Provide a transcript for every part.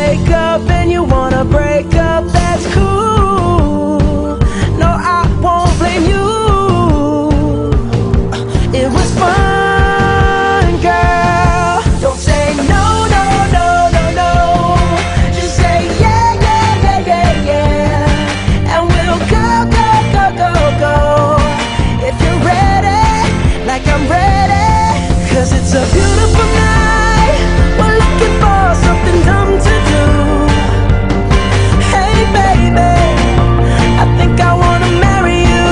wake up and you wanna break up, that's cool. No, I won't blame you. It was fun, girl. Don't say no, no, no, no, no. Just say yeah, yeah, yeah, yeah, yeah. And we'll go, go, go, go, go. If you're ready, like I'm ready. 'Cause it's a beautiful night. We're looking for something dumb to do. Hey baby, I think I wanna marry you.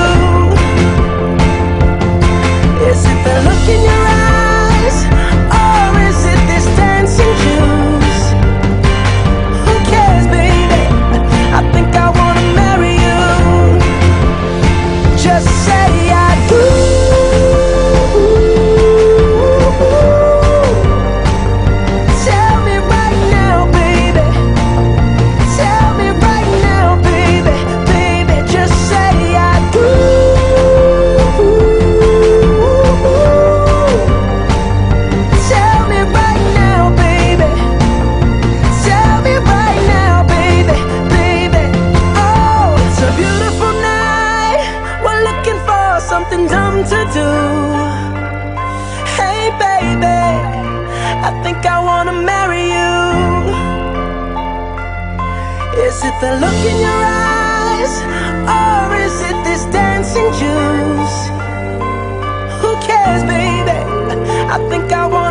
Is it the look in your eyes, or is it this dancing juice? Who cares, baby? I think I wanna marry you. Just say I do. Tell me right now, baby. Tell me right now, baby. Baby, just say I do. Tell me right now, baby. Tell me right now, baby. Baby, oh, it's a beautiful night. We're looking for something dumb to do. Hey baby, I think I wanna marry you. Is it the look in your eyes, or is it this dancing juice? Who cares, baby? I think I wanna